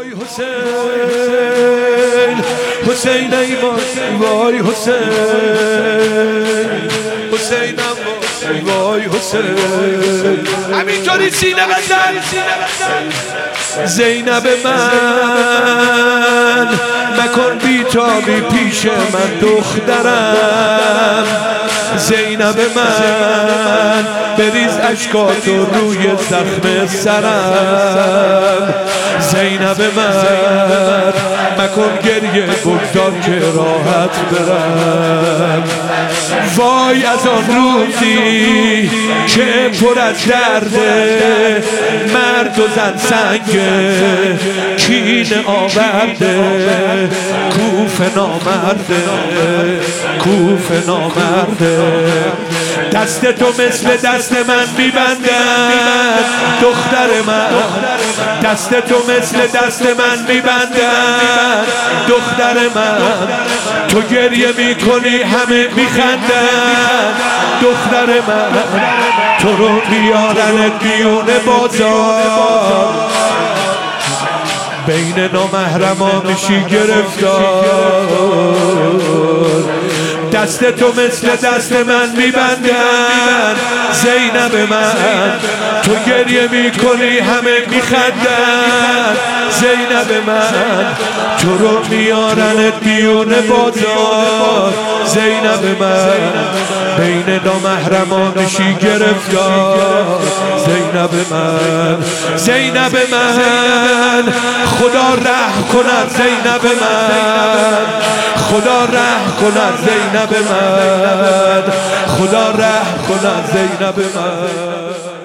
وای حسین حسین ایمان وای حسین حسینم وای حسین همینطوری سینه بزن زینب من مکن بیتابی پیش من دخترم زینب من بریز اشکاتو روی زخم سرم زینب من مکن گریه بگذار که راحت برم وای از آن روزی که پر از درده مرد و زن سنگ کینه آورده کوفه نامرده کوفه نامرده دست تو مثل دست من میبندن دختر من دست تو مثل دست من میبندن دختر من تو گریه میکنی همه میخندن دختر من تو رو بیارن بیون بازار بین نامحرما میشی گرفتار دست تو مثل دست من میبندن زینب من تو گریه میکنی همه میخندن زینب من تو رو میارن بیون بازار زینب من بین نامحرما میشی گرفتار زینب من زینب من خدا رحم کند زینب من خدا رحم کند زینب من خدا رحم کند زینب من